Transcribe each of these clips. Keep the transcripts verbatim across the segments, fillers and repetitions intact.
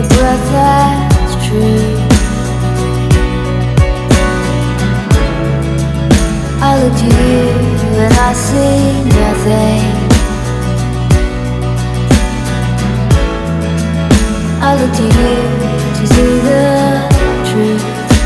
your breath, that's true. I look to you and I see nothing. I look to you to see the truth.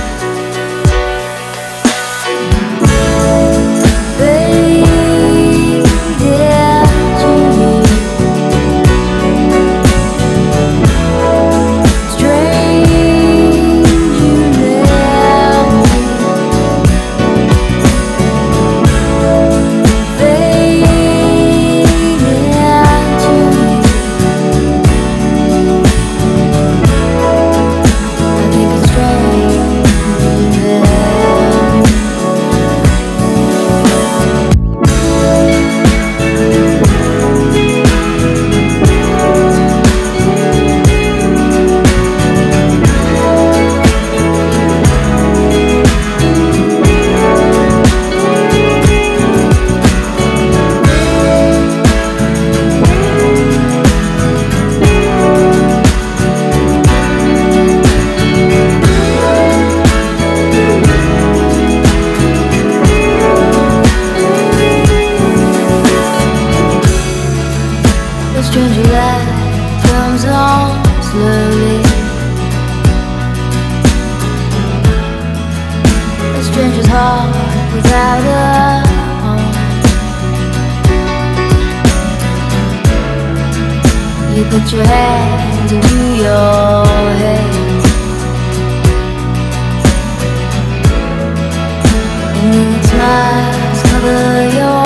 The stranger that comes on slowly. A stranger's heart without a home. You put your hands into your head, and then it smiles cover your